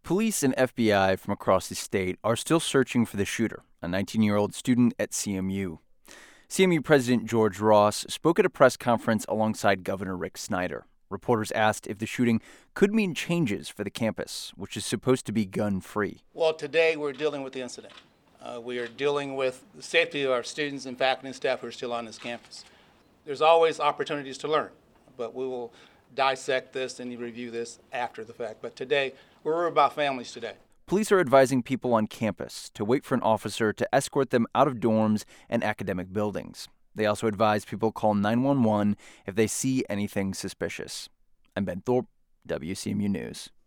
Police and FBI from across the state are still searching for the shooter, a 19-year-old student at CMU. CMU President George Ross spoke at a press conference alongside Governor Rick Snyder. Reporters asked if the shooting could mean changes for the campus, which is supposed to be gun-free. Well, today we're dealing with the incident. We are dealing with the safety of our students and faculty and staff who are still on this campus. There's always opportunities to learn, but we will dissect this and review this after the fact. But today, we're worried about families today. Police are advising people on campus to wait for an officer to escort them out of dorms and academic buildings. They also advise people call 911 if they see anything suspicious. I'm Ben Thorpe, WCMU News.